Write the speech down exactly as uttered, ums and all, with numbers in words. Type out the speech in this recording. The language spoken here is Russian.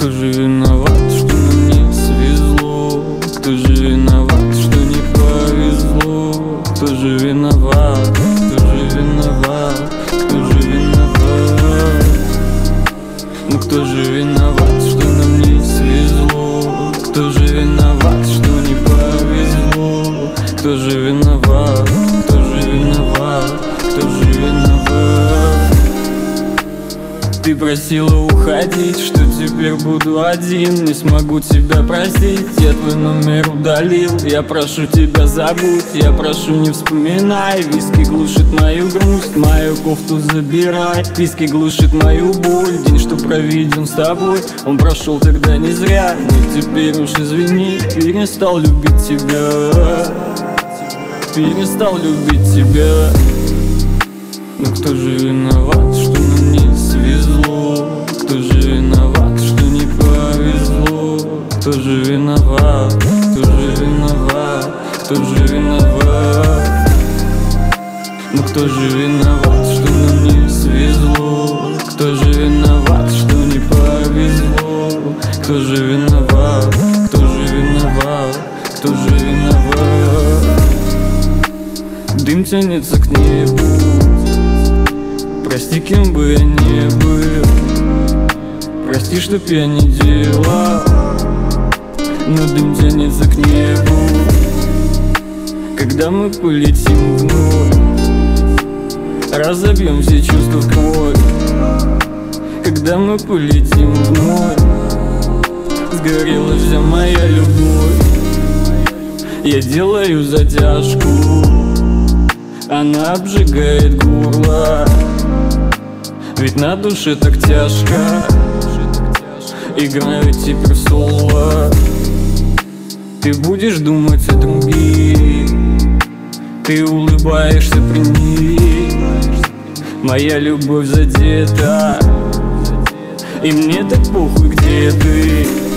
Кто же виноват, что нам не свезло? Кто же виноват, что не повезло? Кто же виноват, кто же виноват, кто же виноват? Ну кто же виноват, что нам не свезло? Кто же виноват, что не повезло? Кто же виноват, кто же виноват, кто же виноват? Ты просила уходить, что теперь буду один. Не смогу тебя простить, я твой номер удалил. Я прошу тебя забудь, я прошу не вспоминай. Виски глушит мою грусть, мою кофту забирай. Виски глушит мою боль, день, что проведен с тобой, он прошел тогда не зря. Но теперь уж извини, перестал любить тебя. Перестал любить тебя. Но кто же виноват, что нам не свезло? Кто же виноват, что не повезло? Кто же виноват, кто же виноват, кто же виноват? Но кто же виноват, что нам не свезло? Кто же виноват, что не повезло? Кто же виноват, кто же виноват, кто же виноват? Дым тянется к небу. Прости, кем бы я ни был, прости, чтоб я не делал, но дым тянется к небу. Когда мы полетим вновь, разобьем все чувства в кровь. Когда мы полетим вновь, сгорела вся моя любовь. Я делаю затяжку, она обжигает горло. Ведь на душе так тяжко, играю теперь соло. Ты будешь думать о других, ты улыбаешься при них. Моя любовь задета, и мне так похуй, где ты.